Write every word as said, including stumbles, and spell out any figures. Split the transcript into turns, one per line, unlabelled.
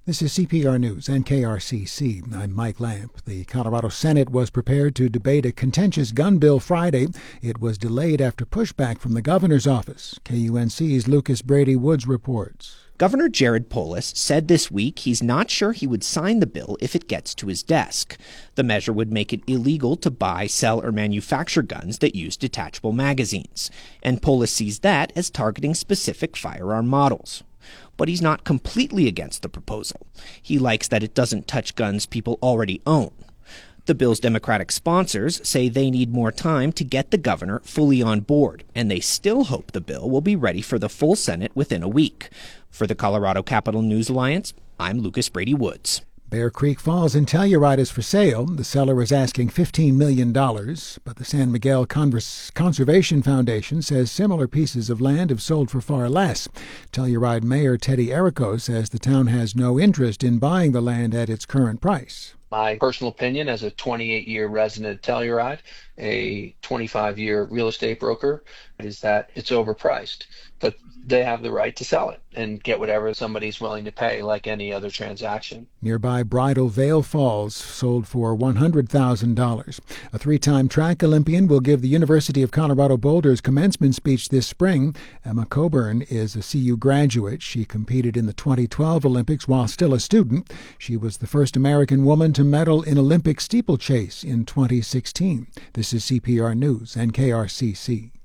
This is C P R News and K R C C. I'm Mike Lamp. The Colorado Senate was prepared to debate a contentious gun bill Friday. It was delayed after pushback from the governor's office. K U N C's Lucas Brady Woods reports.
Governor Jared Polis said this week he's not sure he would sign the bill if it gets to his desk. The measure would make it illegal to buy, sell, or manufacture guns that use detachable magazines. And Polis sees that as targeting specific firearm models. But he's not completely against the proposal. He likes that it doesn't touch guns people already own. The bill's Democratic sponsors say they need more time to get the governor fully on board, and they still hope the bill will be ready for the full Senate within a week. For the Colorado Capital News Alliance, I'm Lucas Brady Woods.
Bear Creek Falls in Telluride is for sale. The seller is asking fifteen million dollars, but the San Miguel Convers- Conservation Foundation says similar pieces of land have sold for far less. Telluride Mayor Teddy Errico says the town has no interest in buying the land at its current price.
My personal opinion as a twenty-eight-year resident of Telluride, a twenty-five-year real estate broker, is that it's overpriced. But they have the right to sell it and get whatever somebody's willing to pay, like any other transaction.
Nearby Bridal Veil Falls sold for one hundred thousand dollars. A three-time track Olympian will give the University of Colorado Boulder's commencement speech this spring. Emma Coburn is a C U graduate. She competed in the twenty twelve Olympics while still a student. She was the first American woman to medal in Olympic steeplechase in twenty sixteen. This is C P R News and K R C C.